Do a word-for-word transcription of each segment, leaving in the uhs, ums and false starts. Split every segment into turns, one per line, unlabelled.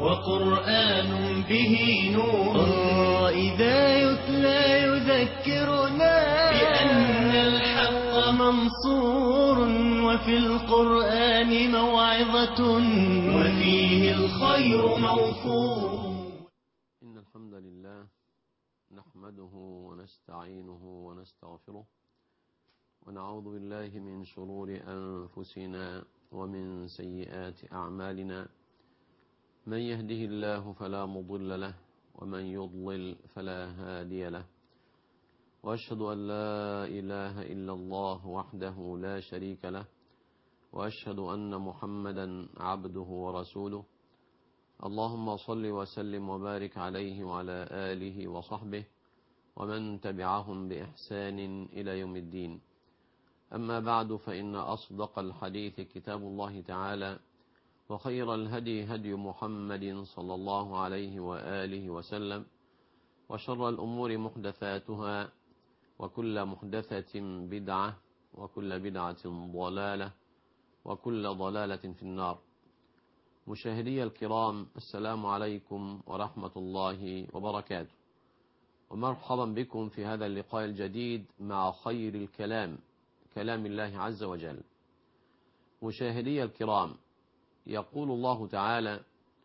وقرآن به نور، إذا يتلى يذكرنا بأن الحق منصور، وفي القرآن موعظة وفيه الخير موفور.
إن الحمد لله نحمده ونستعينه ونستغفره، ونعوذ بالله من شرور أنفسنا ومن سيئات أعمالنا. من يهده الله فلا مضل له، ومن يضلل فلا هادي له. وأشهد أن لا إله إلا الله وحده لا شريك له، وأشهد أن محمدا عبده ورسوله. اللهم صل وسلم وبارك عليه وعلى آله وصحبه ومن تبعهم بإحسان إلى يوم الدين. أما بعد، فإن أصدق الحديث كتاب الله تعالى، وخير الهدي هدي محمد صلى الله عليه وآله وسلم، وشر الأمور محدثاتها، وكل محدثة بدعة، وكل بدعة ضلالة، وكل ضلالة في النار. مشاهدي الكرام، السلام عليكم ورحمة الله وبركاته، ومرحبا بكم في هذا اللقاء الجديد مع خير الكلام، كلام الله عز وجل. مشاهدي الكرام، يقول الله تعالى: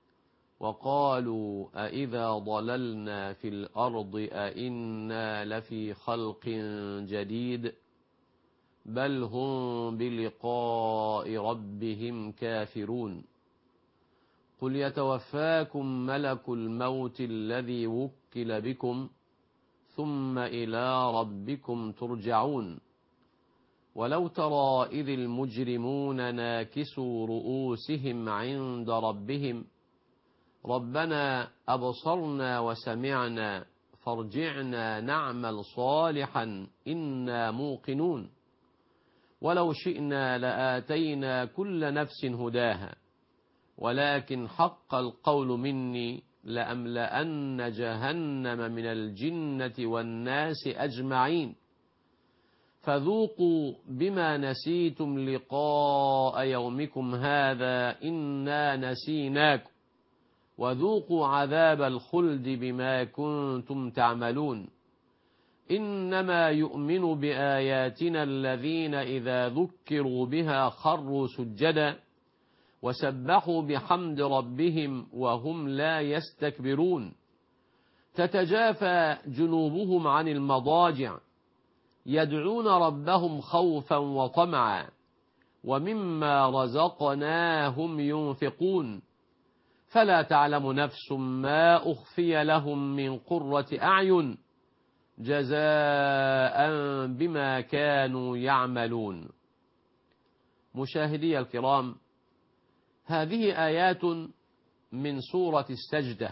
وقالوا أإذا ضللنا في الأرض أإنا لفي خلق جديد بل هم بلقاء ربهم كافرون. قل يتوفاكم ملك الموت الذي وكل بكم ثم إلى ربكم ترجعون. ولو ترى إذ المجرمون ناكسوا رؤوسهم عند ربهم ربنا أبصرنا وسمعنا فارجعنا نعمل صالحا إنا موقنون. ولو شئنا لآتينا كل نفس هداها ولكن حق القول مني لأملأن جهنم من الجنة والناس أجمعين. فذوقوا بما نسيتم لقاء يومكم هذا إنا نسيناكم وذوقوا عذاب الخلد بما كنتم تعملون. إنما يؤمن بآياتنا الذين إذا ذكروا بها خروا سجدا وسبحوا بحمد ربهم وهم لا يستكبرون. تتجافى جنوبهم عن المضاجع يدعون ربهم خوفا وطمعا ومما رزقناهم ينفقون. فلا تعلم نفس ما أخفي لهم من قرة أعين جزاء بما كانوا يعملون. مشاهدي الكرام، هذه آيات من سورة السجدة،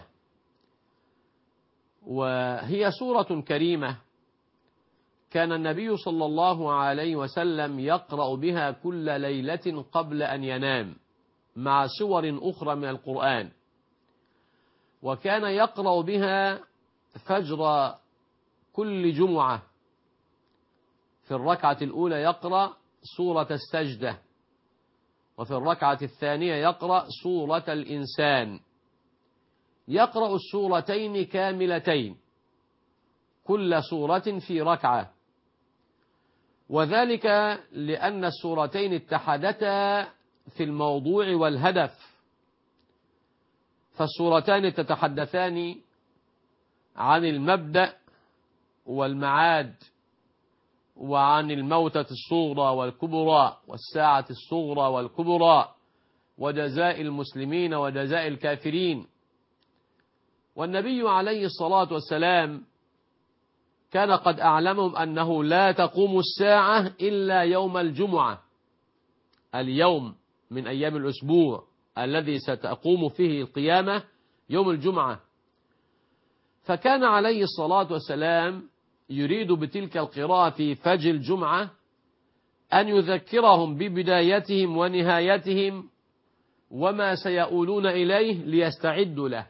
وهي سورة كريمة كان النبي صلى الله عليه وسلم يقرأ بها كل ليلة قبل أن ينام مع سور أخرى من القرآن، وكان يقرأ بها فجر كل جمعة. في الركعة الأولى يقرأ سورة السجدة، وفي الركعة الثانية يقرأ سورة الإنسان. يقرأ السورتين كاملتين، كل سورة في ركعة، وذلك لأن السورتين اتحدتا في الموضوع والهدف. فالسورتان تتحدثان عن المبدأ والمعاد، وعن الموتة الصغرى والكبرى، والساعة الصغرى والكبرى، وجزاء المسلمين وجزاء الكافرين. والنبي عليه الصلاة والسلام كان قد أعلمهم أنه لا تقوم الساعة إلا يوم الجمعة، اليوم من أيام الأسبوع الذي ستقوم فيه القيامة يوم الجمعة. فكان عليه الصلاة والسلام يريد بتلك القراءة في فجر الجمعة أن يذكرهم ببدايتهم ونهايتهم وما سيؤولون إليه ليستعدوا له.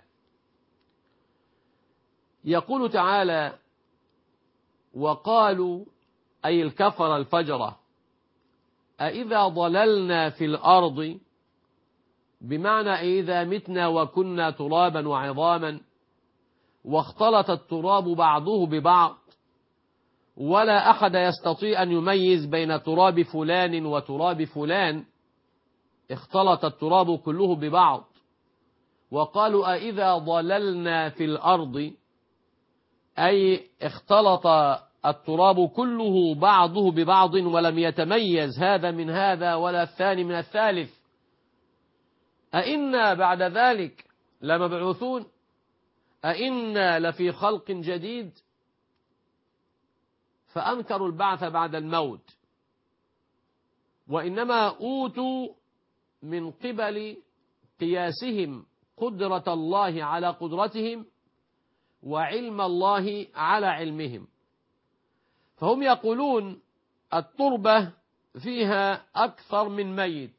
يقول تعالى: وقالوا أي الكفر الفجرة أإذا ضللنا في الأرض بمعنى إذا متنا وكنا ترابا وعظاما واختلط التراب بعضه ببعض ولا أحد يستطيع أن يميز بين تراب فلان وتراب فلان، اختلط التراب كله ببعض، وقالوا أإذا ضللنا في الأرض، أي اختلط التراب كله بعضه ببعض ولم يتميز هذا من هذا ولا الثاني من الثالث، أئنا بعد ذلك لمبعوثون، أئنا لفي خلق جديد. فأنكروا البعث بعد الموت، وإنما أوتوا من قبل قياسهم قدرة الله على قدرتهم وعلم الله على علمهم. فهم يقولون التربة فيها أكثر من ميت،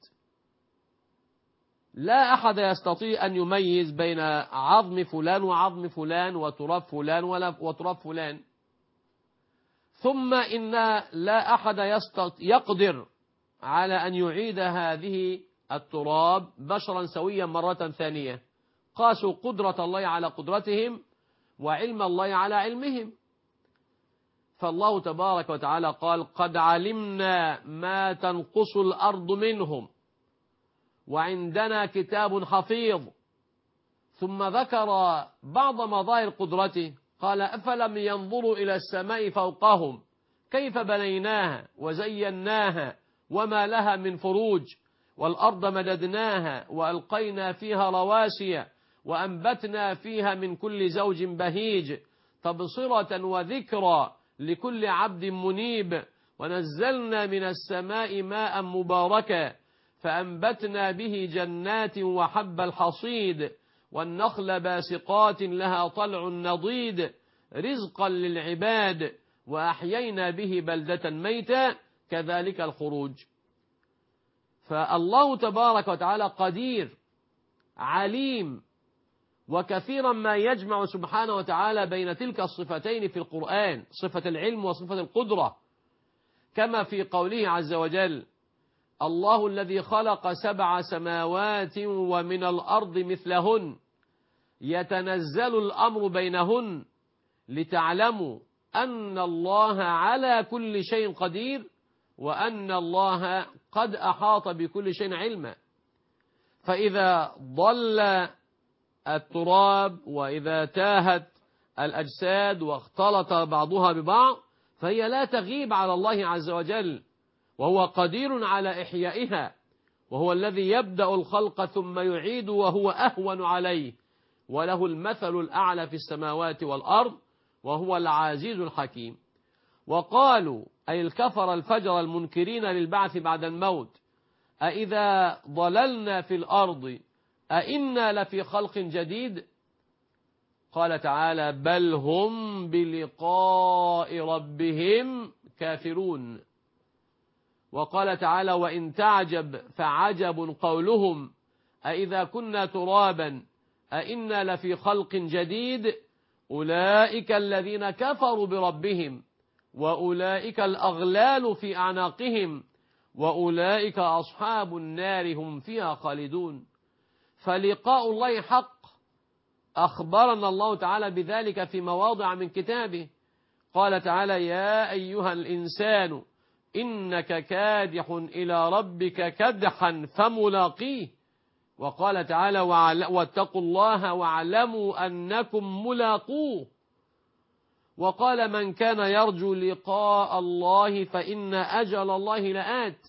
لا أحد يستطيع أن يميز بين عظم فلان وعظم فلان وتراب فلان وتراب فلان. ثم إن لا أحد يقدر على أن يعيد هذه التراب بشرا سويا مرة ثانية. قاسوا قدرة الله على قدرتهم وعلم الله على علمهم. فالله تبارك وتعالى قال قد علمنا ما تنقص الأرض منهم وعندنا كتاب حفيظ. ثم ذكر بعض مظاهر قدرته، قال أفلم ينظروا إلى السماء فوقهم كيف بنيناها وزيناها وما لها من فروج، والأرض مددناها وألقينا فيها رواسي وأنبتنا فيها من كل زوج بهيج تبصرة وذكرى لكل عبد منيب، ونزلنا من السماء ماء مباركا فأنبتنا به جنات وحب الحصيد والنخل باسقات لها طلع نضيد رزقا للعباد وأحيينا به بلدة ميتا كذلك الخروج. فالله تبارك وتعالى قدير عليم، وكثيرا ما يجمع سبحانه وتعالى بين تلك الصفتين في القرآن، صفة العلم وصفة القدرة، كما في قوله عز وجل الله الذي خلق سبع سماوات ومن الأرض مثلهن يتنزل الأمر بينهن لتعلموا أن الله على كل شيء قدير وأن الله قد أحاط بكل شيء علما. فإذا ضل التراب وإذا تاهت الأجساد واختلط بعضها ببعض فهي لا تغيب على الله عز وجل، وهو قدير على إحيائها، وهو الذي يبدأ الخلق ثم يعيد وهو أهون عليه، وله المثل الأعلى في السماوات والأرض وهو العزيز الحكيم. وقالوا أي الكفر الفجر المنكرين للبعث بعد الموت أإذا ضللنا في الأرض أئنا لفي خلق جديد. قال تعالى بل هم بلقاء ربهم كافرون. وقال تعالى وإن تعجب فعجب قولهم أإذا كنا ترابا أئنا لفي خلق جديد أولئك الذين كفروا بربهم وأولئك الأغلال في أعناقهم وأولئك أصحاب النار هم فيها خالدون. فلقاء الله حق، أخبرنا الله تعالى بذلك في مواضع من كتابه. قال تعالى يا أيها الإنسان إنك كادح إلى ربك كدحا فملاقيه. وقال تعالى واتقوا الله واعلموا أنكم ملاقوه. وقال من كان يرجو لقاء الله فإن أجل الله لآت.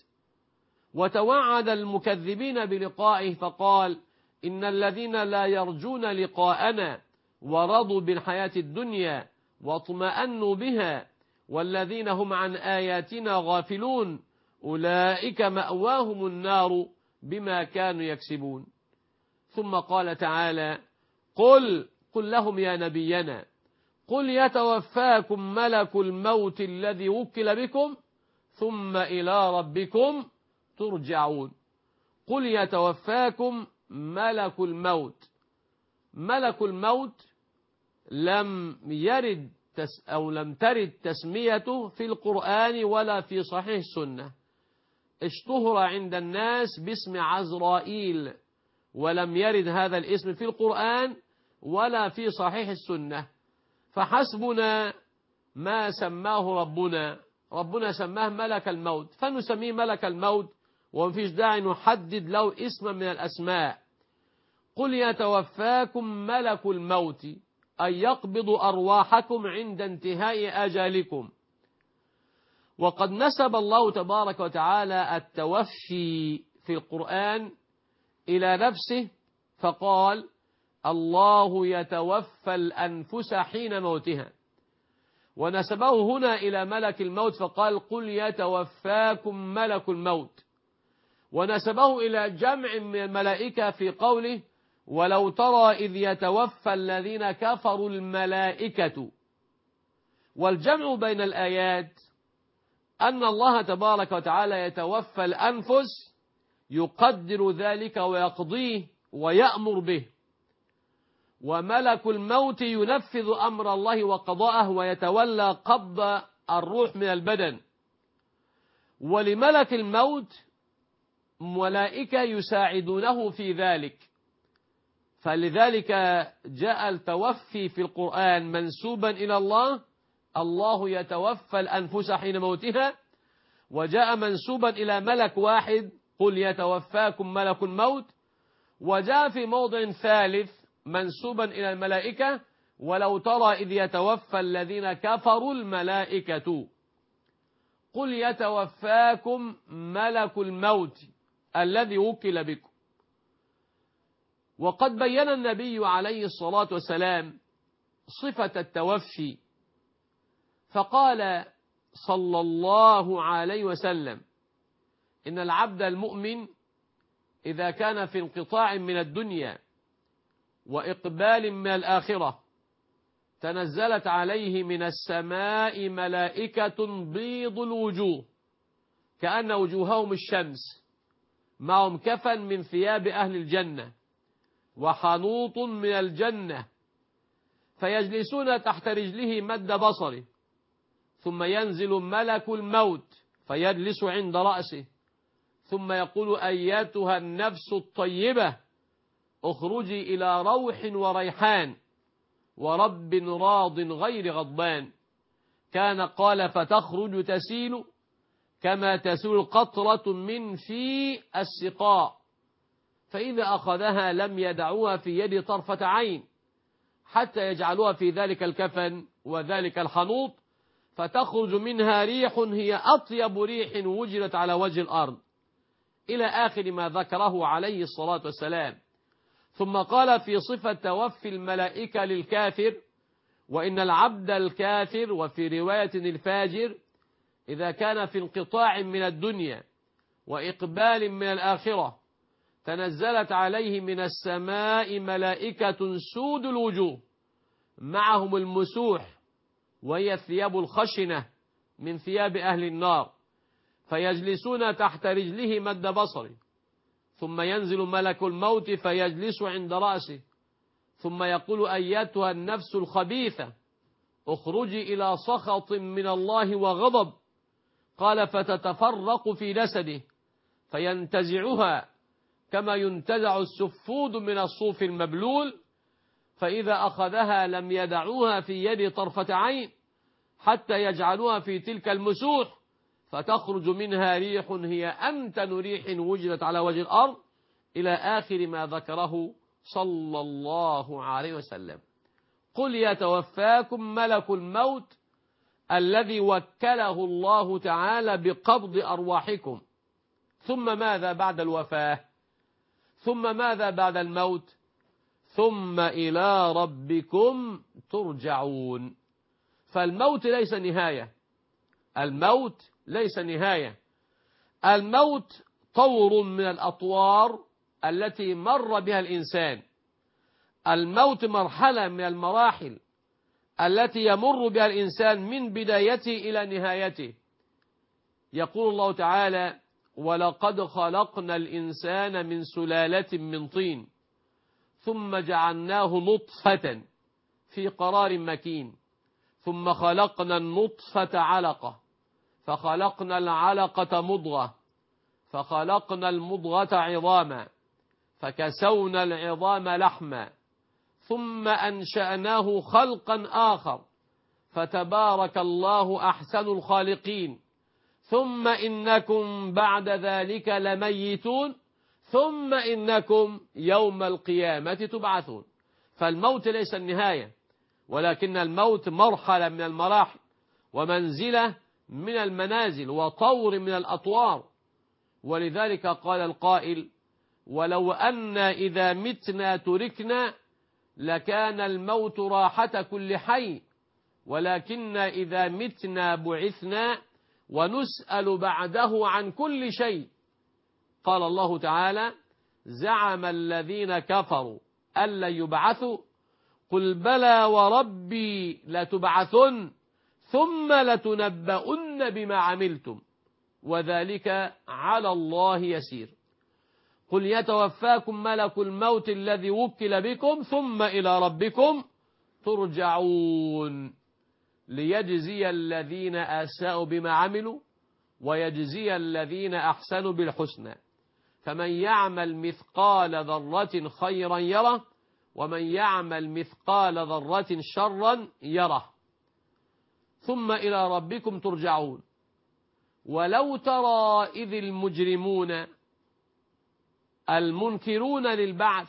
وتوعد المكذبين بلقائه فقال إن الذين لا يرجون لقاءنا ورضوا بالحياة الدنيا واطمأنوا بها والذين هم عن آياتنا غافلون أولئك مأواهم النار بما كانوا يكسبون. ثم قال تعالى قل قل لهم يا نبينا قل يتوفاكم ملك الموت الذي وكل بكم ثم إلى ربكم ترجعون. قل يتوفاكم ملك الموت. ملك الموت لم يرد تس أو لم ترد تسميته في القرآن ولا في صحيح السنة. اشتهر عند الناس باسم عزرائيل، ولم يرد هذا الاسم في القرآن ولا في صحيح السنة، فحسبنا ما سماه ربنا. ربنا سماه ملك الموت، فنسميه ملك الموت، ومفيش داعي نحدد له اسما من الأسماء. قل يتوفاكم ملك الموت أن يقبض أرواحكم عند انتهاء أجالكم. وقد نسب الله تبارك وتعالى التوفي في القرآن إلى نفسه، فقال: الله يتوفى الأنفس حين موتها. ونسبه هنا إلى ملك الموت فقال: قل يتوفاكم ملك الموت. ونسبه إلى جمع من الملائكة في قوله: ولو ترى إذ يتوفى الذين كفروا الملائكة. والجمع بين الآيات أن الله تبارك وتعالى يتوفى الأنفس، يقدر ذلك ويقضيه ويأمر به، وملك الموت ينفذ أمر الله وقضاءه ويتولى قبض الروح من البدن. ولملك الموت ملائكة يساعدونه في ذلك، فلذلك جاء التوفي في القرآن منسوبا إلى الله: الله يتوفى الأنفس حين موتها. وجاء منسوبا إلى ملك واحد: قل يتوفاكم ملك الموت. وجاء في موضع ثالث منسوبا إلى الملائكة: ولو ترى إذ يتوفى الذين كفروا الملائكة. قل يتوفاكم ملك الموت الذي وكل بكم. وقد بين النبي عليه الصلاة والسلام صفة التوفي، فقال صلى الله عليه وسلم: إن العبد المؤمن إذا كان في انقطاع من الدنيا وإقبال من الآخرة تنزلت عليه من السماء ملائكة بيض الوجوه كأن وجوههم الشمس، معهم كفن من ثياب أهل الجنة وحنوط من الجنة، فيجلسون تحت رجله مد بصره، ثم ينزل ملك الموت فيجلس عند رأسه، ثم يقول: أيتها النفس الطيبة اخرجي إلى روح وريحان ورب راض غير غضبان. كان قال: فتخرج تسيل كما تسيل القطرة من في السقاء، فإذا أخذها لم يدعوها في يد طرفة عين حتى يجعلوها في ذلك الكفن وذلك الحنوط، فتخرج منها ريح هي أطيب ريح وجدت على وجه الأرض، إلى آخر ما ذكره عليه الصلاة والسلام. ثم قال في صفة توفي الملائكة للكافر: وإن العبد الكافر، وفي رواية الفاجر، إذا كان في انقطاع من الدنيا وإقبال من الآخرة تنزلت عليه من السماء ملائكة سود الوجوه معهم المسوح، وهي الثياب الخشنة من ثياب أهل النار، فيجلسون تحت رجله مد بصره، ثم ينزل ملك الموت فيجلس عند رأسه، ثم يقول: أيتها النفس الخبيثة اخرجي إلى سخط من الله وغضب. قال: فتتفرق في جسده فينتزعها كما ينتزع السفود من الصوف المبلول، فإذا أخذها لم يدعوها في يد طرفة عين حتى يجعلوها في تلك المسوح، فتخرج منها ريح هي أنتن ريح وجدت على وجه الأرض، إلى آخر ما ذكره صلى الله عليه وسلم. قل يتوفاكم ملك الموت الذي وكله الله تعالى بقبض أرواحكم. ثم ماذا بعد الوفاة؟ ثم ماذا بعد الموت؟ ثم إلى ربكم ترجعون. فالموت ليس نهاية، الموت ليس نهاية، الموت طور من الأطوار التي مر بها الإنسان. الموت مرحلة من المراحل التي يمر بها الإنسان من بدايته إلى نهايته. يقول الله تعالى: ولقد خلقنا الإنسان من سلالة من طين ثم جعلناه نطفة في قرار مكين ثم خلقنا النطفة علقة فخلقنا العلقة مضغة فخلقنا المضغة عظاما فكسونا العظام لحما ثم أنشأناه خلقا آخر فتبارك الله أحسن الخالقين ثم إنكم بعد ذلك لميتون ثم إنكم يوم القيامة تبعثون. فالموت ليس النهاية، ولكن الموت مرحلة من المراحل ومنزلة من المنازل وطور من الأطوار. ولذلك قال القائل: ولو أن إذا متنا تركنا لكان الموت راحة كل حي، ولكن إذا متنا بعثنا ونسأل بعده عن كل شيء. قال الله تعالى: زعم الذين كفروا أن لن يبعثوا قل بلى وربي لتبعثن ثم لتنبؤن بما عملتم وذلك على الله يسير. قل يتوفاكم ملك الموت الذي وكل بكم ثم إلى ربكم ترجعون ليجزي الذين أساءوا بما عملوا ويجزي الذين أحسنوا بالحسنى. فمن يعمل مثقال ذرة خيرا يره ومن يعمل مثقال ذرة شرا يره ثم إلى ربكم ترجعون. ولو ترى إذ المجرمون المنكرون للبعث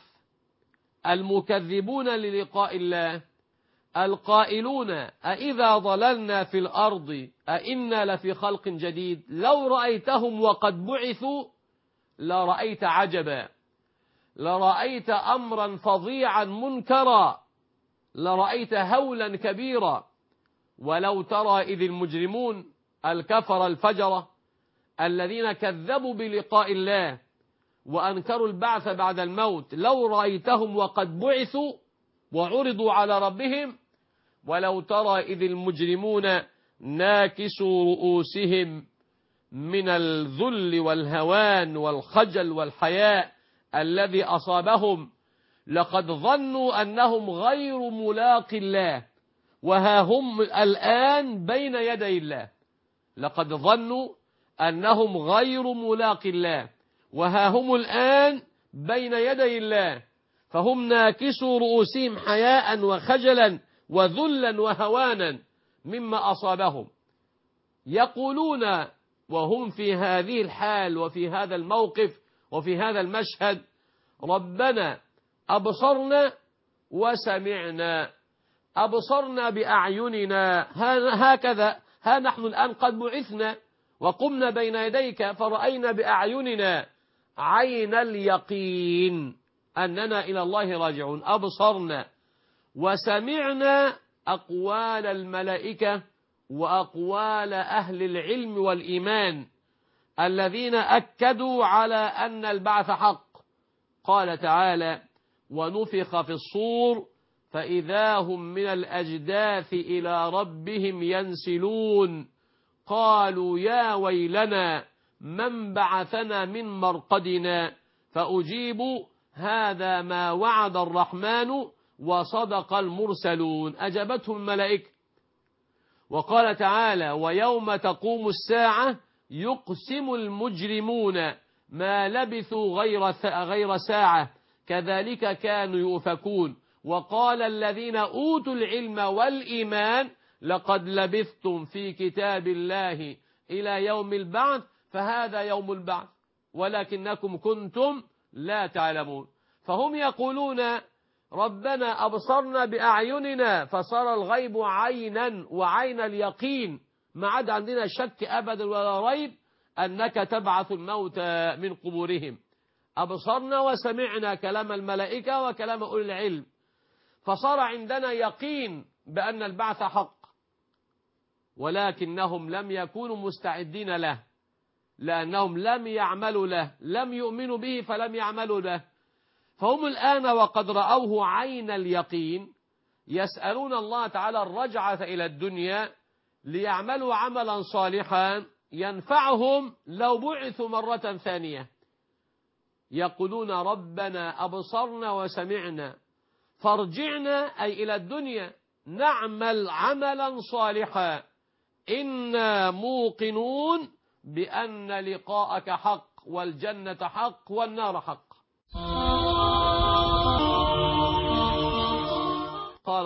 المكذبون للقاء الله القائلون أإذا ضللنا في الأرض أإنا لفي خلق جديد لو رأيتهم وقد بعثوا لرأيت عجبا لرأيت أمرا فظيعا منكرا لرأيت هولا كبيرا. ولو ترى إذ المجرمون الكفر الفجرة الذين كذبوا بلقاء الله وأنكروا البعث بعد الموت لو رأيتهم وقد بعثوا وعرضوا على ربهم. ولو ترى إذ المجرمون ناكسوا رؤوسهم من الذل والهوان والخجل والحياء الذي أصابهم لقد ظنوا أنهم غير ملاق الله وها هم الآن بين يدي الله. لقد ظنوا أنهم غير ملاق الله وها هم الآن بين يدي الله فهم ناكسوا رؤوسهم حياء وخجلا وذلا وهوانا مما أصابهم. يقولون وهم في هذه الحال وفي هذا الموقف وفي هذا المشهد: ربنا أبصرنا وسمعنا أبصرنا بأعيننا هكذا ها نحن الآن قد بعثنا وقمنا بين يديك فرأينا بأعيننا عين اليقين أننا إلى الله راجعون. أبصرنا وسمعنا أقوال الملائكة وأقوال أهل العلم والإيمان الذين أكدوا على أن البعث حق. قال تعالى: ونفخ في الصور فإذا هم من الأجداث إلى ربهم ينسلون قالوا يا ويلنا من بعثنا من مرقدنا فأجيب هذا ما وعد الرحمن وصدق المرسلون. أجابتهم الملائكة. وقال تعالى: ويوم تقوم الساعة يقسم المجرمون ما لبثوا غير غير ساعة كذلك كانوا يؤفكون. وقال الذين أوتوا العلم والإيمان لقد لبثتم في كتاب الله إلى يوم البعث فهذا يوم البعث ولكنكم كنتم لا تعلمون. فهم يقولون: ربنا أبصرنا بأعيننا فصار الغيب عينا وعين اليقين ما عاد عندنا شك أبدا ولا ريب أنك تبعث الموتى من قبورهم. أبصرنا وسمعنا كلام الملائكة وكلام أولي العلم فصار عندنا يقين بأن البعث حق، ولكنهم لم يكونوا مستعدين له لأنهم لم يعملوا له لم يؤمنوا به فلم يعملوا له. فهم الآن وقد رأوه عين اليقين يسألون الله تعالى الرجعة إلى الدنيا ليعملوا عملا صالحا ينفعهم لو بعثوا مرة ثانية. يقولون: ربنا أبصرنا وسمعنا فارجعنا أي إلى الدنيا نعمل عملا صالحا إنا موقنون بأن لقاءك حق والجنة حق والنار حق.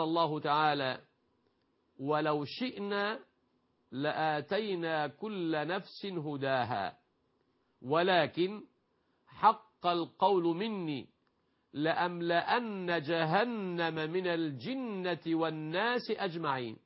الله تعالى: ولو شئنا لآتينا كل نفس هداها ولكن حق القول مني لأملأن جهنم من الجنة والناس أجمعين.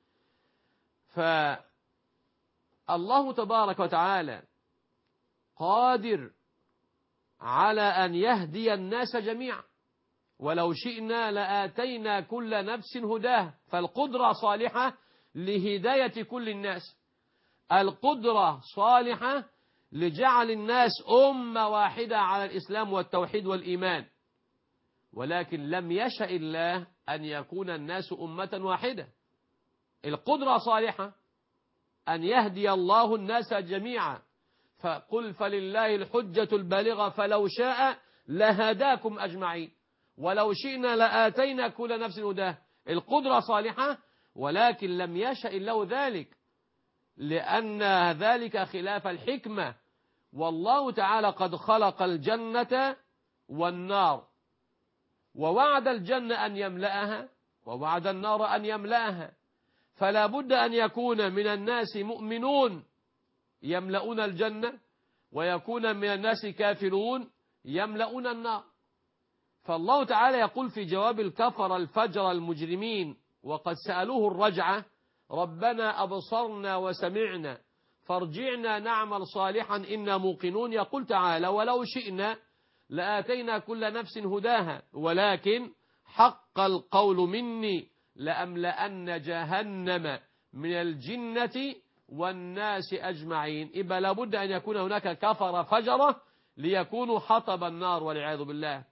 فالله تبارك وتعالى قادر على أن يهدي الناس جميعا، ولو شئنا لآتينا كل نفس هداها، فالقدرة صالحة لهداية كل الناس، القدرة صالحة لجعل الناس أمة واحدة على الإسلام والتوحيد والإيمان، ولكن لم يشأ الله أن يكون الناس أمة واحدة. القدرة صالحة أن يهدي الله الناس جميعا، فقل فلله الحجة البالغة فلو شاء لهداكم أجمعين ولو شئنا لآتينا كل نفس هداه. القدرة صالحة، ولكن لم يشأ الله ذلك، لأن ذلك خلاف الحكمة. والله تعالى قد خلق الجنة والنار، ووعد الجنة أن يملأها ووعد النار أن يملأها، فلا بد أن يكون من الناس مؤمنون يملؤون الجنة، ويكون من الناس كافرون يملؤون النار. فالله تعالى يقول في جواب الكفر الفجر المجرمين وقد سألوه الرجعة: ربنا أبصرنا وسمعنا فارجعنا نعمل صالحا إنا موقنون. يقول تعالى: ولو شئنا لآتينا كل نفس هداها ولكن حق القول مني لأملأن جهنم من الجنة والناس أجمعين. إبا لابد أن يكون هناك كفر فجرة ليكونوا حطب النار والعياذ بالله.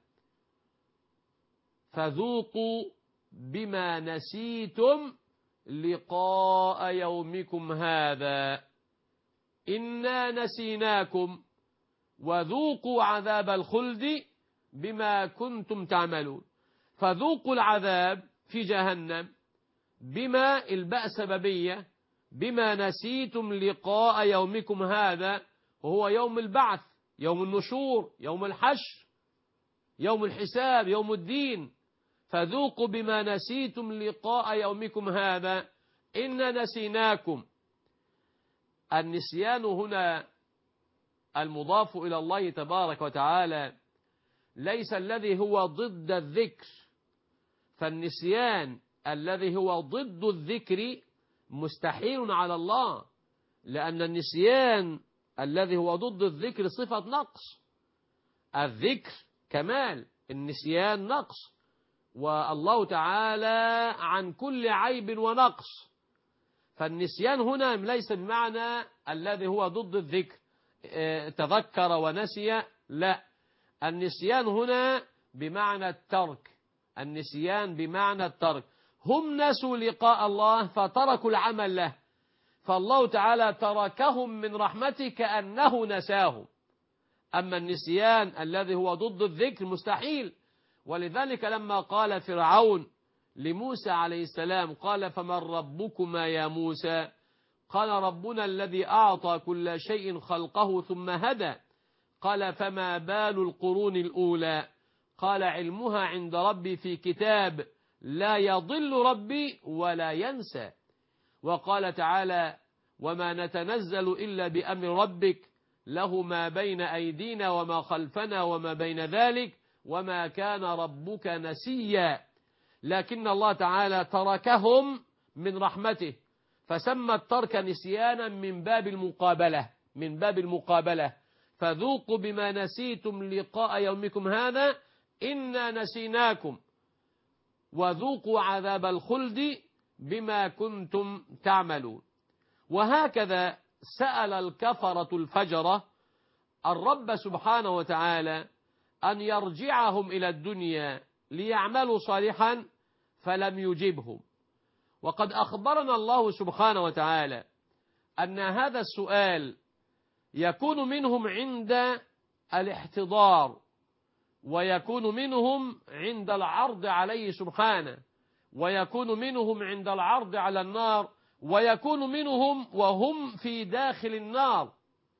فذوقوا بما نسيتم لقاء يومكم هذا إنا نسيناكم وذوقوا عذاب الخلد بما كنتم تعملون. فذوقوا العذاب في جهنم بما الباء سببية، بما نسيتم لقاء يومكم هذا، وهو يوم البعث، يوم النشور، يوم الحشر، يوم الحساب، يوم الدين. فذوقوا بما نسيتم لقاء يومكم هذا إنا نسيناكم. النسيان هنا المضاف إلى الله تبارك وتعالى ليس الذي هو ضد الذكر، فالنسيان الذي هو ضد الذكر مستحيل على الله، لأن النسيان الذي هو ضد الذكر صفة نقص، الذكر كمال، النسيان نقص، والله تعالى عن كل عيب ونقص. فالنسيان هنا ليس بمعنى الذي هو ضد الذكر تذكر ونسي، لا، النسيان هنا بمعنى الترك، النسيان بمعنى الترك. هم نسوا لقاء الله فتركوا العمل له، فالله تعالى تركهم من رحمته كأنه نساهم. أما النسيان الذي هو ضد الذكر مستحيل. ولذلك لما قال فرعون لموسى عليه السلام قال: فمن ربكما يا موسى؟ قال: ربنا الذي أعطى كل شيء خلقه ثم هدى. قال: فما بال القرون الأولى؟ قال: علمها عند ربي في كتاب لا يضل ربي ولا ينسى. وقال تعالى: وما نتنزل إلا بأمر ربك له ما بين أيدينا وما خلفنا وما بين ذلك وما كان ربك نسيا. لكن الله تعالى تركهم من رحمته، فسمى الترك نسيانا من باب المقابلة، من باب المقابلة. فذوقوا بما نسيتم لقاء يومكم هذا إنا نسيناكم وذوقوا عذاب الخلد بما كنتم تعملون. وهكذا سأل الكفرة الفجرة الرب سبحانه وتعالى أن يرجعهم إلى الدنيا ليعملوا صالحا فلم يجبهم. وقد أخبرنا الله سبحانه وتعالى أن هذا السؤال يكون منهم عند الاحتضار، ويكون منهم عند العرض عليه سبحانه، ويكون منهم عند العرض على النار، ويكون منهم وهم في داخل النار.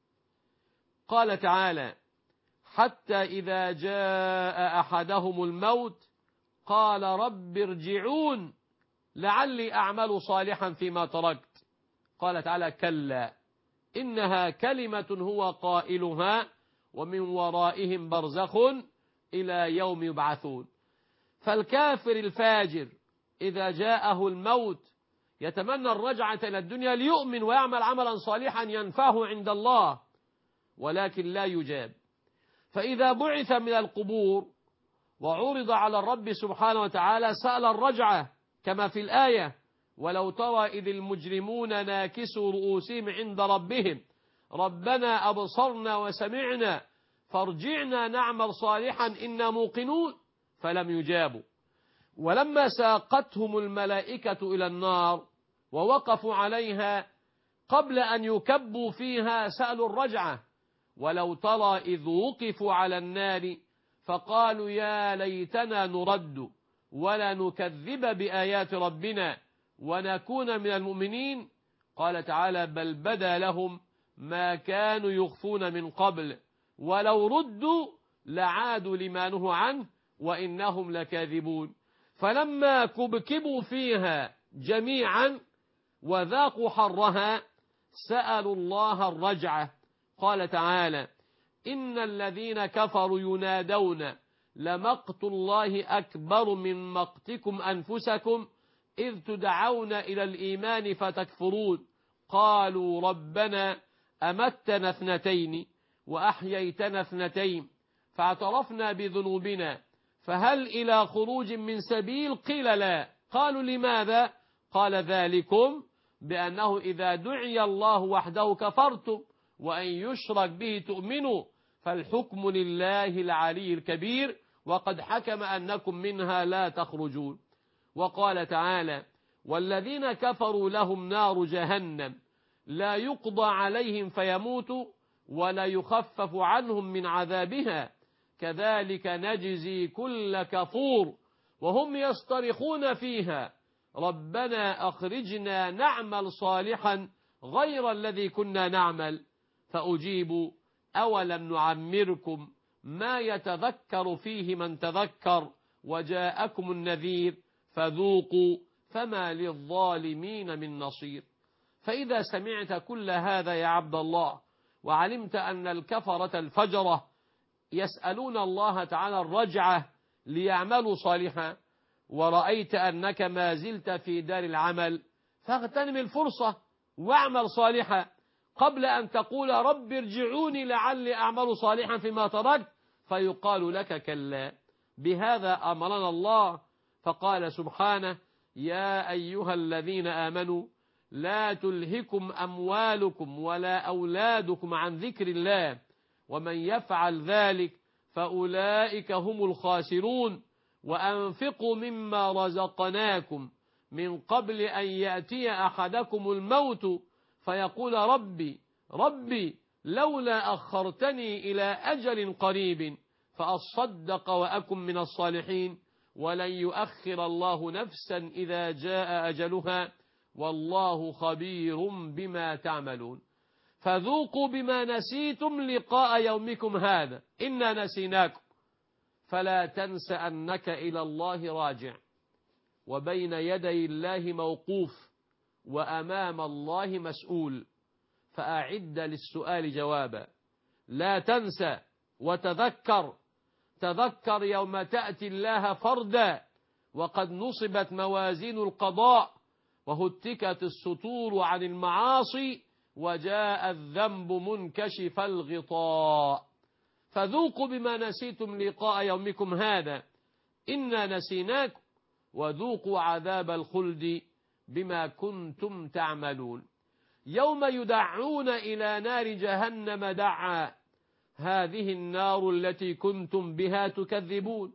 قال تعالى: حتى إذا جاء أحدهم الموت قال رب ارجعون لعلي أعمل صالحا فيما تركت. قال تعالى كلا إنها كلمة هو قائلها ومن ورائهم برزخ إلى يوم يبعثون. فالكافر الفاجر إذا جاءه الموت يتمنى الرجعة إلى الدنيا ليؤمن ويعمل عملا صالحا ينفعه عند الله، ولكن لا يجاب. فإذا بعث من القبور وعرض على الرب سبحانه وتعالى سأل الرجعة كما في الآية ولو ترى إذ المجرمون ناكسوا رؤوسهم عند ربهم ربنا أبصرنا وسمعنا فارجعنا نعمل صالحا إنا موقنون، فلم يجابوا. ولما ساقتهم الملائكة إلى النار ووقفوا عليها قبل أن يكبوا فيها سألوا الرجعة ولو ترى إذ وقفوا على النار فقالوا يا ليتنا نرد ولا نكذب بآيات ربنا ونكون من المؤمنين. قال تعالى بل بدا لهم ما كانوا يخفون من قبل ولو ردوا لعادوا لما نهوا عنه وإنهم لكاذبون. فلما كبكبوا فيها جميعا وذاقوا حرها سألوا الله الرجعة. قال تعالى إن الذين كفروا ينادون لمقت الله أكبر من مقتكم أنفسكم إذ تدعون إلى الإيمان فتكفرون قالوا ربنا أمتنا اثنتين وأحييتنا اثنتين فاعترفنا بذنوبنا فهل إلى خروج من سبيل قيل لا قالوا لماذا قال ذلكم بأنه إذا دعي الله وحده كفرتم وأن يشرك به تؤمنوا فالحكم لله العلي الكبير وقد حكم أنكم منها لا تخرجون. وقال تعالى والذين كفروا لهم نار جهنم لا يقضى عليهم فيموتوا ولا يخفف عنهم من عذابها كذلك نجزي كل كفور وهم يصطرخون فيها ربنا أخرجنا نعمل صالحا غير الذي كنا نعمل فأجيبوا أولم نعمركم ما يتذكر فيه من تذكر وجاءكم النذير فذوقوا فما للظالمين من نصير. فإذا سمعت كل هذا يا عبد الله وعلمت أن الكفرة الفجرة يسألون الله تعالى الرجعة ليعملوا صالحا ورأيت أنك ما زلت في دار العمل فاغتنم الفرصة واعمل صالحا قبل أن تقول رب ارجعوني لعلي أعمل صالحا فيما تركت فيقال لك كلا. بهذا أمرنا الله فقال سبحانه يا أيها الذين آمنوا لا تلهكم أموالكم ولا أولادكم عن ذكر الله ومن يفعل ذلك فأولئك هم الخاسرون وأنفقوا مما رزقناكم من قبل أن يأتي أحدكم الموت فيقول ربي ربي لولا أخرتني إلى أجل قريب فأصدق وأكن من الصالحين ولن يؤخر الله نفسا إذا جاء أجلها والله خبير بما تعملون. فذوقوا بما نسيتم لقاء يومكم هذا إنا نسيناكم فلا تنس أنك إلى الله راجع وبين يدي الله موقوف وأمام الله مسؤول فأعد للسؤال جوابا. لا تنسى وتذكر تذكر يوم تأتي الله فردا وقد نصبت موازين القضاء وهتكت الستور عن المعاصي وجاء الذنب منكشف الغطاء. فذوقوا بما نسيتم لقاء يومكم هذا إنا نسيناكم وذوقوا عذاب الخلد بما كنتم تعملون. يوم يدعون إلى نار جهنم دعا هذه النار التي كنتم بها تكذبون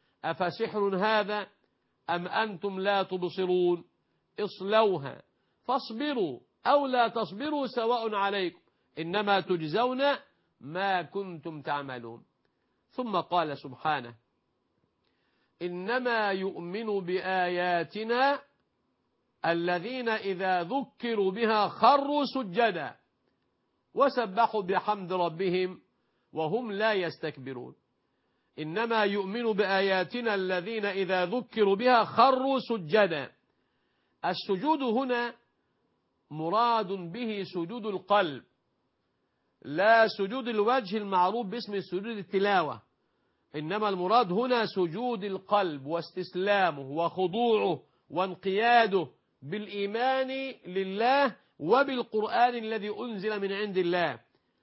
أفسحر هذا أم أنتم لا تبصرون اصلوها فاصبروا أو لا تصبروا سواء عليكم إنما تجزون ما كنتم تعملون. ثم قال سبحانه إنما يؤمن بآياتنا الذين إذا ذكروا بها خروا سجدا وسبحوا بحمد ربهم وهم لا يستكبرون. إنما يؤمن بآياتنا الذين إذا ذكروا بها خروا سجدا السجود هنا مراد به سجود القلب، لا سجود الوجه المعروف باسم سجود التلاوة، إنما المراد هنا سجود القلب واستسلامه وخضوعه وانقياده بالإيمان لله وبالقرآن الذي أنزل من عند الله.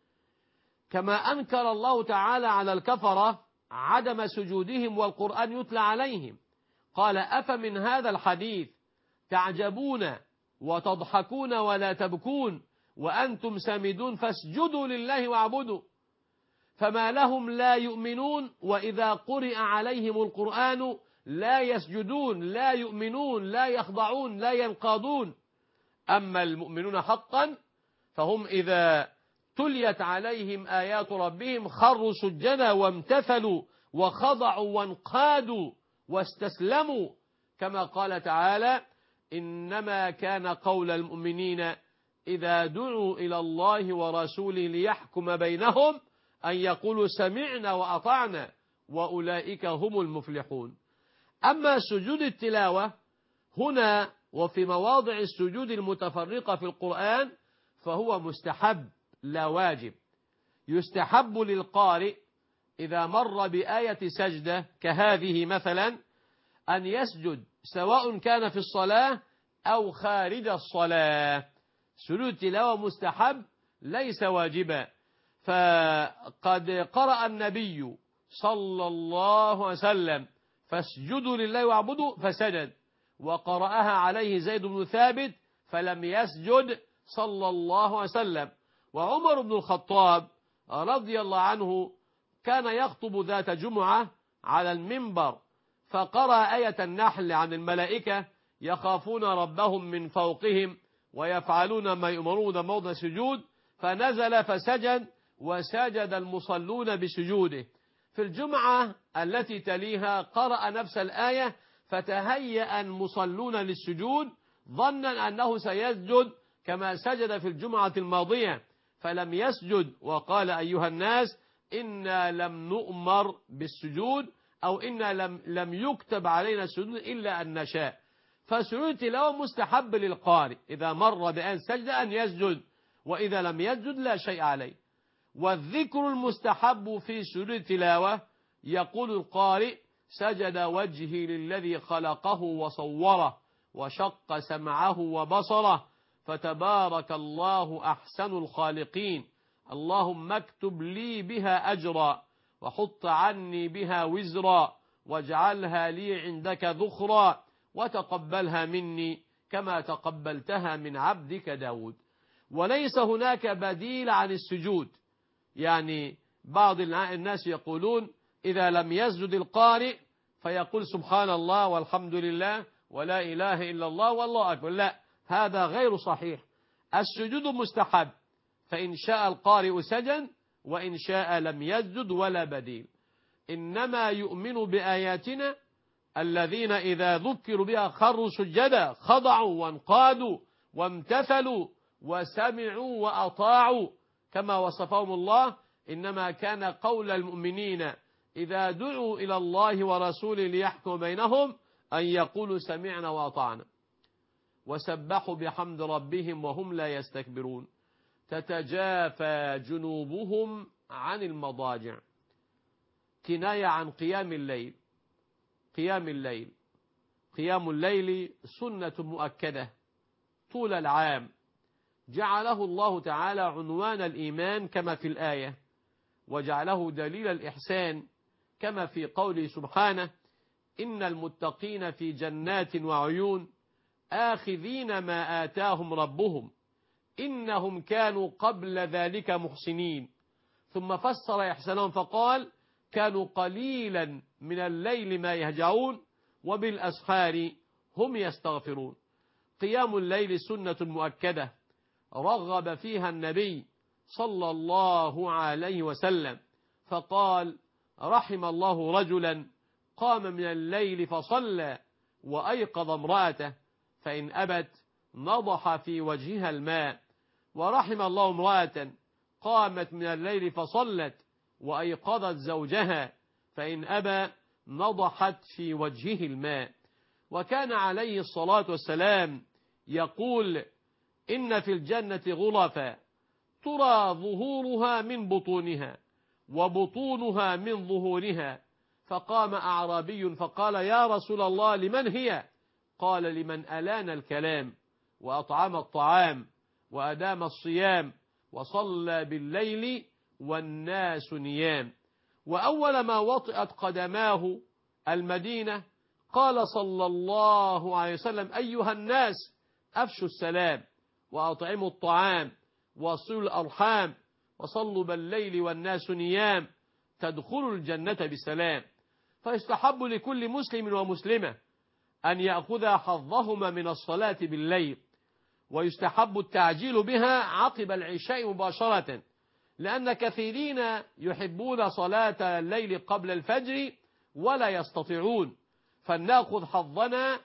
كما أنكر الله تعالى على الكفرة عدم سجودهم والقرآن يتلى عليهم، قال أفمن هذا الحديث تعجبون وتضحكون ولا تبكون وأنتم سامدون فاسجدوا لله واعبدوا. فما لهم لا يؤمنون وإذا قرئ عليهم القرآن لا يسجدون لا يؤمنون لا يخضعون لا ينقادون. أما المؤمنون حقا فهم إذا تليت عليهم آيات ربهم خروا سجدا وامتثلوا وخضعوا وانقادوا واستسلموا، كما قال تعالى إنما كان قول المؤمنين إذا دعوا إلى الله ورسوله ليحكم بينهم أن يقولوا سمعنا وأطعنا وأولئك هم المفلحون. أما سجود التلاوة هنا وفي مواضع السجود المتفرقة في القرآن فهو مستحب لا واجب. يستحب للقارئ إذا مر بآية سجدة كهذه مثلا أن يسجد سواء كان في الصلاة أو خارج الصلاة. سجود التلاوة مستحب ليس واجبا، فقد قرأ النبي صلى الله عليه وسلم فاسجدوا لله واعبدوا فسجد، وقرأها عليه زيد بن ثابت فلم يسجد صلى الله عليه وسلم. وعمر بن الخطاب رضي الله عنه كان يخطب ذات جمعة على المنبر فقرأ آية النحل عن الملائكة يخافون ربهم من فوقهم ويفعلون ما يؤمرون موضع سجود، فنزل فسجد وسجد المصلون بسجوده. في الجمعة التي تليها قرأ نفس الآية فتهيأ المصلون للسجود ظنا أنه سيسجد كما سجد في الجمعة الماضية فلم يسجد، وقال أيها الناس إنا لم نؤمر بالسجود أو إنا لم, لم يكتب علينا السجود إلا أن نشاء. فسجود التلاوة مستحب للقارئ إذا مر بآية سجدة أن يسجد، وإذا لم يسجد لا شيء عليه. والذكر المستحب في سجود التلاوة يقول القارئ سجد وجهي للذي خلقه وصوره وشق سمعه وبصره فتبارك الله أحسن الخالقين اللهم اكتب لي بها أجرا وحط عني بها وزرا واجعلها لي عندك ذخرا وتقبلها مني كما تقبلتها من عبدك داود. وليس هناك بديل عن السجود. يعني بعض الناس يقولون إذا لم يسجد القارئ فيقول سبحان الله والحمد لله ولا إله إلا الله والله أكبر. لا، هذا غير صحيح. السجود مستحب، فإن شاء القارئ سجد وإن شاء لم يسجد ولا بديل. إنما يؤمن بآياتنا الذين إذا ذكروا بها خروا سجدا خضعوا وانقادوا وامتثلوا وسمعوا وأطاعوا كما وصفهم الله. إنما كان قول المؤمنين إذا دعوا إلى الله ورسوله ليحكم بينهم أن يقولوا سمعنا وأطعنا وسبحوا بحمد ربهم وهم لا يستكبرون. تتجافى جنوبهم عن المضاجع، كناية عن قيام الليل. قيام الليل قيام الليل سنة مؤكدة طول العام، جعله الله تعالى عنوان الإيمان كما في الآية، وجعله دليل الإحسان كما في قوله سبحانه إن المتقين في جنات وعيون آخذين ما آتاهم ربهم إنهم كانوا قبل ذلك محسنين. ثم فسر إحسانهم فقال كانوا قليلا من الليل ما يهجعون وبالأسحار هم يستغفرون. قيام الليل سنة مؤكدة رغب فيها النبي صلى الله عليه وسلم فقال رحم الله رجلا قام من الليل فصلى وأيقظ امرأته فإن أبت نضح في وجهها الماء، ورحم الله امرأة قامت من الليل فصلت وأيقظت زوجها فإن أبى نضحت في وجهه الماء. وكان عليه الصلاة والسلام يقول إن في الجنة غرفا ترى ظهورها من بطونها وبطونها من ظهورها. فقام أعرابي فقال يا رسول الله لمن هي؟ قال لمن ألان الكلام وأطعم الطعام وأدام الصيام وصلى بالليل والناس نيام. وأول ما وطئت قدماه المدينة قال صلى الله عليه وسلم أيها الناس أفشوا السلام وأطعموا الطعام وصلوا الأرحام وصلوا بالليل والناس نيام تدخلوا الجنة بسلام. فيستحب لكل مسلم ومسلمة أن يأخذ حظهما من الصلاة بالليل، ويستحب التعجيل بها عقب العشاء مباشرة، لأن كثيرين يحبون صلاة الليل قبل الفجر ولا يستطيعون، فلنأخذ حظنا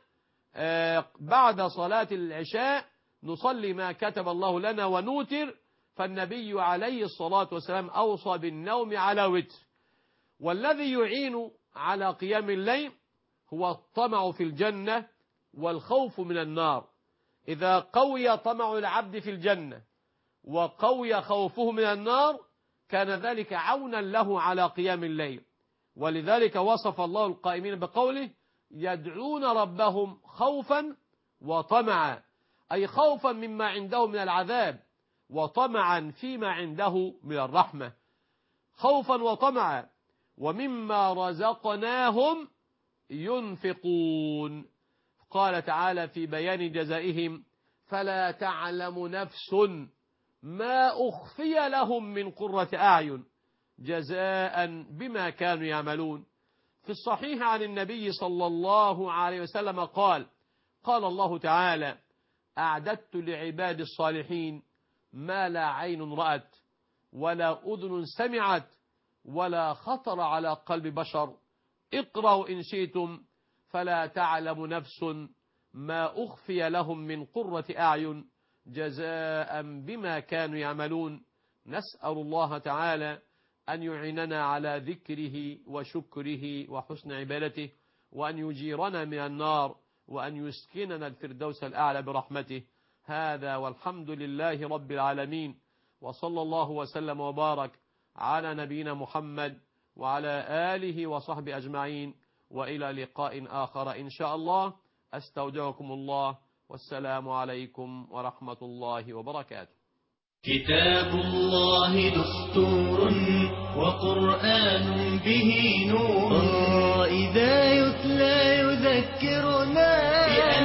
بعد صلاة العشاء نصلي ما كتب الله لنا ونوتر. فالنبي عليه الصلاة والسلام أوصى بالنوم على وتر. والذي يعين على قيام الليل هو الطمع في الجنة والخوف من النار. إذا قوي طمع العبد في الجنة وقوي خوفه من النار كان ذلك عونا له على قيام الليل. ولذلك وصف الله القائمين بقوله يدعون ربهم خوفا وطمعا، أي خوفا مما عنده من العذاب وطمعا فيما عنده من الرحمة. خوفا وطمعا ومما رزقناهم ينفقون. قال تعالى في بيان جزائهم فلا تعلم نفس ما أخفي لهم من قرة أعين جزاء بما كانوا يعملون. في الصحيح عن النبي صلى الله عليه وسلم قال قال الله تعالى أعددت لعباد الصالحين ما لا عين رأت ولا أذن سمعت ولا خطر على قلب بشر. اقرأوا إن شئتم فلا تعلم نفس ما أخفي لهم من قرة أعين جزاء بما كانوا يعملون. نسأل الله تعالى أن يعيننا على ذكره وشكره وحسن عبادته، وأن يجيرنا من النار، وأن يسكننا الفردوس الأعلى برحمته. هذا والحمد لله رب العالمين، وصلى الله وسلم وبارك على نبينا محمد وعلى آله وصحبه أجمعين، وإلى لقاء آخر إن شاء الله. أستودعكم الله، والسلام عليكم ورحمة الله وبركاته.
كتاب الله دستور وقرآن به نور، إذا يتلى يذكرنا